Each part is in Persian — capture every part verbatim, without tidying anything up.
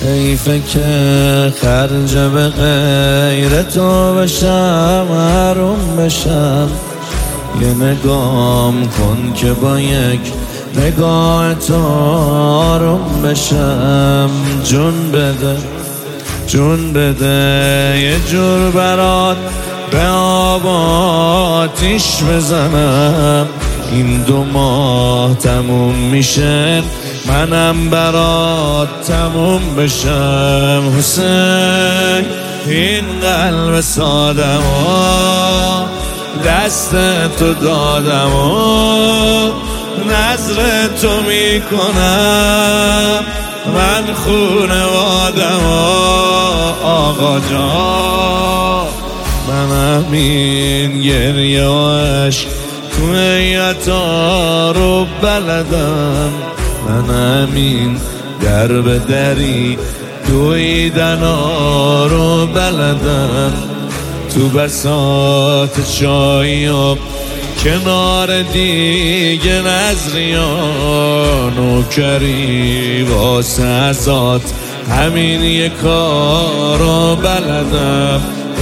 حیفه که خرج به غیر تو بشم، حروم بشم. یه نگام کن که با یک نگاه تو آروم بشم. جون بده جون بده یه جور برات به آب آتیش بزنم. این دو ماه تموم میشه منم برات تموم بشم. حسین این قلب سادم و دست تو دادم و نظر تو میکنم. من خونوادم و آقا جان، من همین گریه و عشق تو هیئتا رو بلدم. من همین در به دری دویدنا رو بلدم. تو بساط چایی و کنار دیگه نظریان و کری واسه ازاد همین یه کارو بلدم.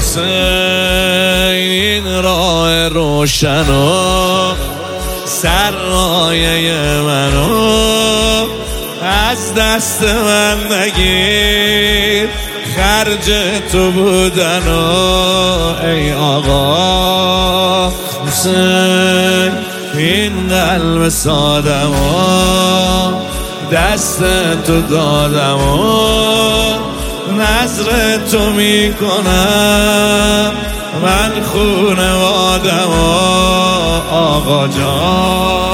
حسین راه روشن و سرمایه منو از دست من نگیر. خرج تو بودن و ای آقا حسین این قلب سادم و دست تو دادم و نظر تو میکنم. من خونوادم و آقا جان.